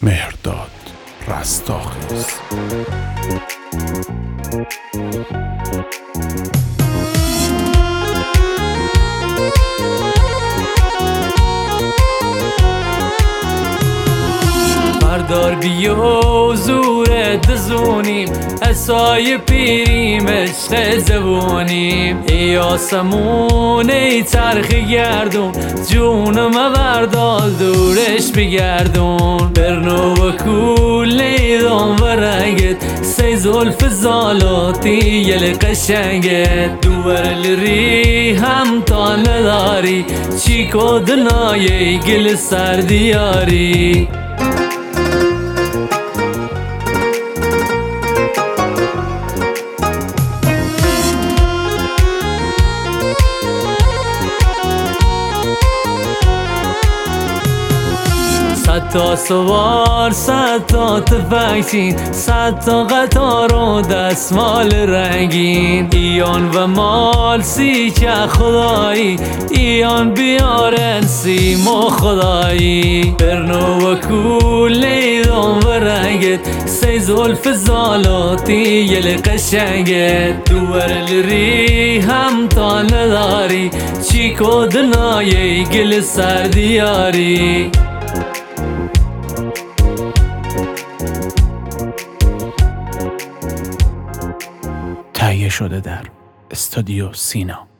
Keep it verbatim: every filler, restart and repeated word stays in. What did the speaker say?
مهرداد رستاخیز. بردار بیا زور دزونیم اسای پیریم عشق زبونیم ای آسمون ای چرخ گردون جونم بردار دورش بگردون برنو و کول نیدان و رنگت سی زلف زالاتی یل قشنگت دوبر لری هم تا نداری چی کدنای گل سردیاری صد تا سوار صد تا تفنگچین صد تا قطار و دستمال رنگین ایان و مال سی که خدایی ایان بیارن سیما خدایی برنو و کول نیدان و رنگت سی زلف زالاتی یل قشنگت دوبر لری هم تا نداری چی کدنای گل سردیاری تهیه شده در استودیو سینا.